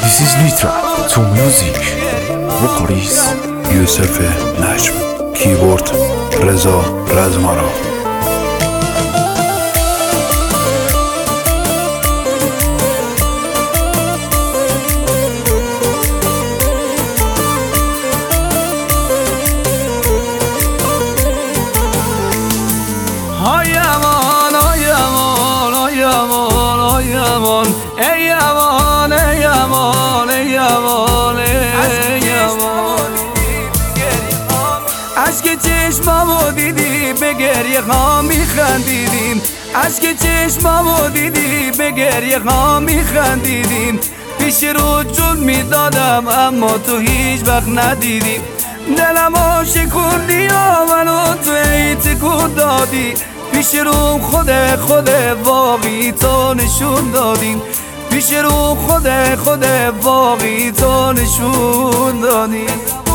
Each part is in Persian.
This is Nitra to music. Vocalist یوسف نجم. کیبورد رضا رزمارا. های امان های امان های امان های امان ای امان ای امان ای امان ای امان اشک چشمامو دیدی به گریه ها میخندیدیم اشک چشمامو دیدی به گریه ها میخندیدیم پیش رو جون میدادم اما تو هیچ وقت ندیدی دلمو شکوندی و منو تو تکون دادی پیش رو خود واقعی تو نشون دادیم پیش رو خود واقعی تو نشون دادیم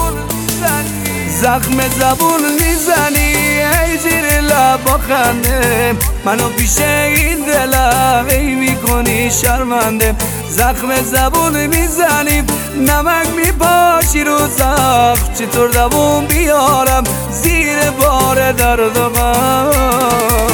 زخم زبون میزنی ای زیر لبا خنده منو پیش این دلم ای میکنی شرمنده زخم زبون میزنی نمک میپاشی رو زخم چطور دووم بیارم زیر بار درد و غم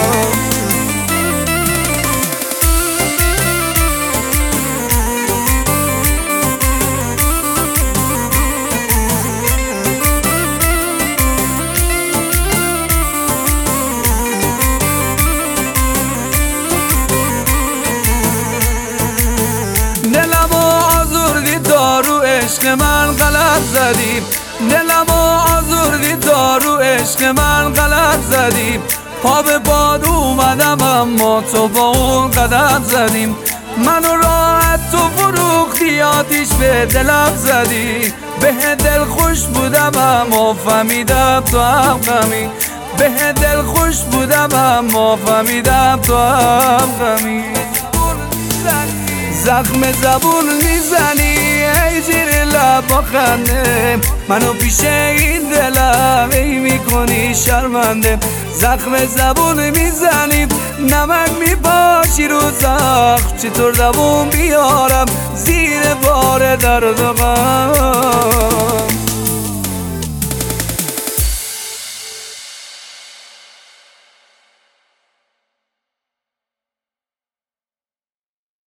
دارو عشق من غلط زدی دلمو آزردی دارو عشق من غلط زدی پا به باد اومدم اما تو با اون قدم زدیم منو راحت تو فروختی آتیش به دلم زدی به دل خوش بودم اما فهمیدم تو هم غمی به دل خوش بودم اما فهمیدم تو هم غمی زخم زبون میزنی ای زیر لبا خنده منو پیش این دلم ای میکنی شرمنده زخم زبون میزنی نمک میپاشی رو زخم چطور دووم بیارم زیر بار درد و غم